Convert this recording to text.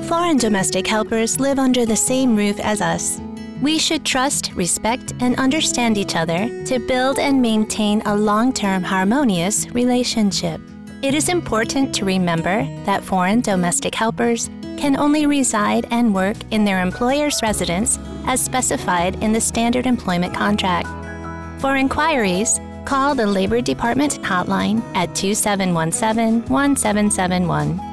Foreign domestic helpers live under the same roof as us. We should trust, respect, and understand each other to build and maintain a long-term harmonious relationship. It is important to remember that foreign domestic helpers can only reside and work in their employer's residence as specified in the standard employment contract. For inquiries, call the Labor Department hotline at 2717-1771.